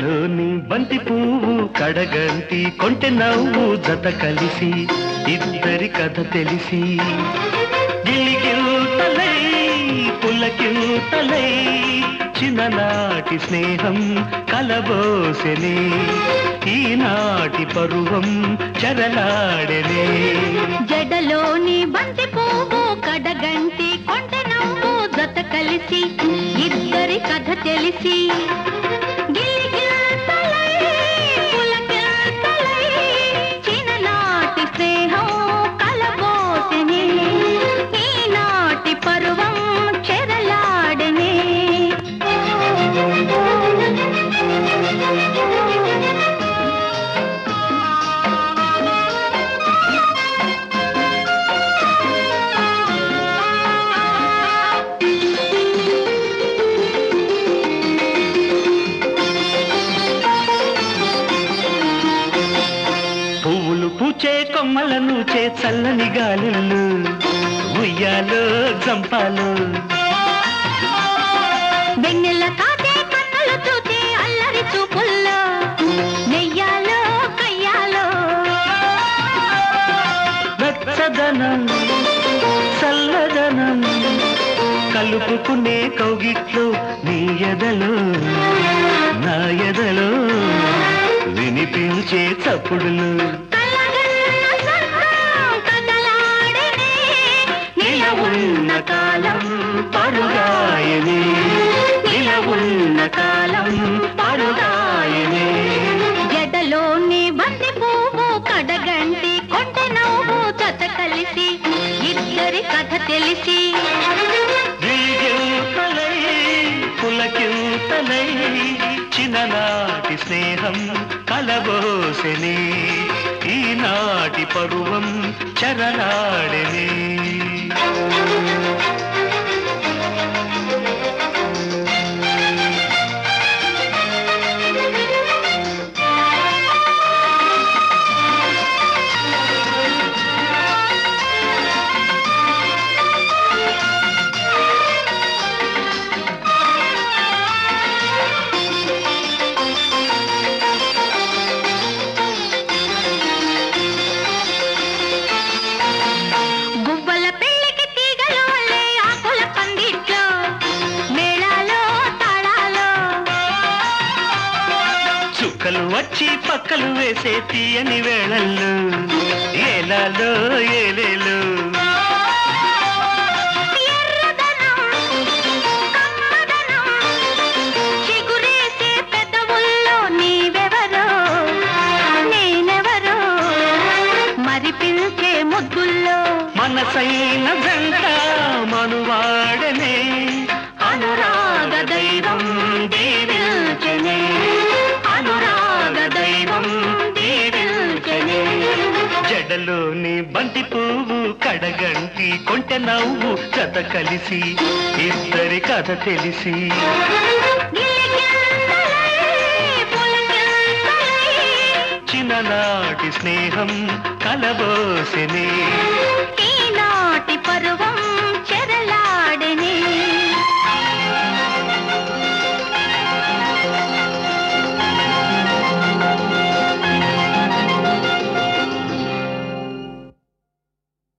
జడలోని బంతి పువ్వు కడగంటి కొంటె నవ్వు జత కలిసి ఇద్దరి కథ తెలిసి గిలిగిల్తలై పులకిల్తలై చిన్ననాటి స్నేహం కలబోసెనే ఈనాటి పరువం చెరలాడెనే జడలోని బంతి పువ్వు కడగంటి కొంటె నవ్వు జత కలిసి ఇద్దరి కథ తెలిసి పూచే కొమ్మలను చే చల్లని గాలులు ఉయ్యాలో జంపాలు వెన్నెల కాటే కన్నులు చూచే అల్లరి చూపుల్లో నెయ్యాలో కయ్యాలో వెచ్చదనం చల్లదనం కలుపుకునే కౌగిట్లో నీ ఎదలో నా ఎదలో వినిపించే చప్పుడులు నిలవున్న కాలం పరుగాయనే నిలవున్న కాలం పరుగాయనే జడలోని బంతి పువ్వు కడగంటి కొంటె నవ్వు జత కలిసి ఇద్దరి కథ తెలిసి గిలిగిల్తలై పులకిల్తలై చిన్ననాటి స్నేహం కలబోసెనే ఈనాటి పరువం చెరలాడెనే చుక్కలు వచ్చి పక్కలు వేసే తీయని వేళల్లో ఏలాలో ఏలేలు చిగురేసే పెదవుల్లో నీవెవరో నేనెవరో మరి పిలిచే ముద్దుల్లో మనసైన జంట మనువాడనే అనురాగ దైవం దీవించెనే జడలోని బంతి పువ్వు కడగంటి కొంటె నవ్వు జత కలిసి ఇద్దరి కథ తెలిసి చిన్ననాటి స్నేహం కలబోసెనే